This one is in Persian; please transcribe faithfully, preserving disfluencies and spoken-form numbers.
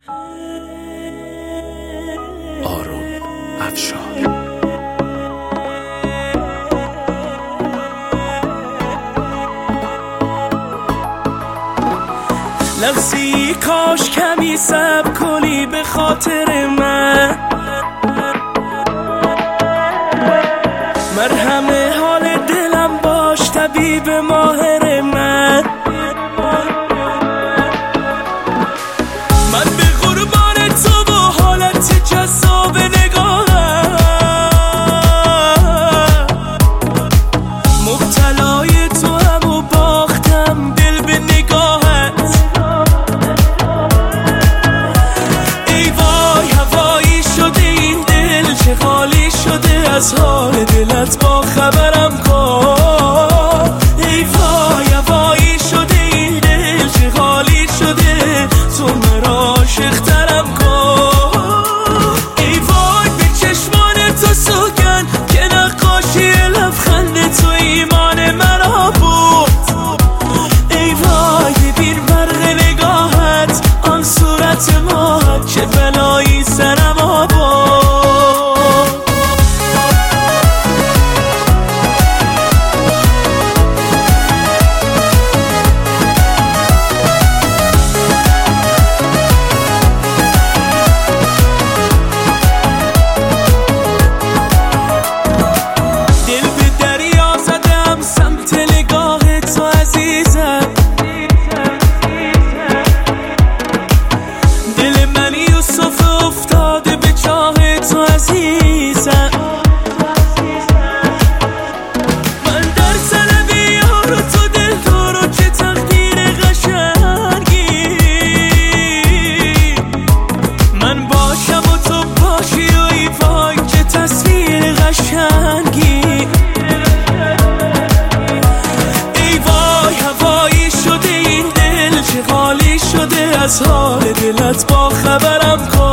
آروم افشار. لحظی کاش کمی صبر کنی به خاطر من، مرهم حال دلم باش طبیب ماهر من. من به قربان تو و حالت جذاب نگاهم، مبتلای تو هم و باختم دل به نگاهت. ای وای هوایی شده این دل، چه خالی شده از حال دلت با خبرم کن. ای وای هوایی شده این دل، چه خالی شده تو مرا عاشق‌ترم کن. ای وای به چشمان تو سوگن که نقاشی لبخند تو ایمان مرا بود. ای وای ببین برق نگاهت آن صورت ماهت، چه بلایی سرم آباد. از حال دلت با خبرم کن.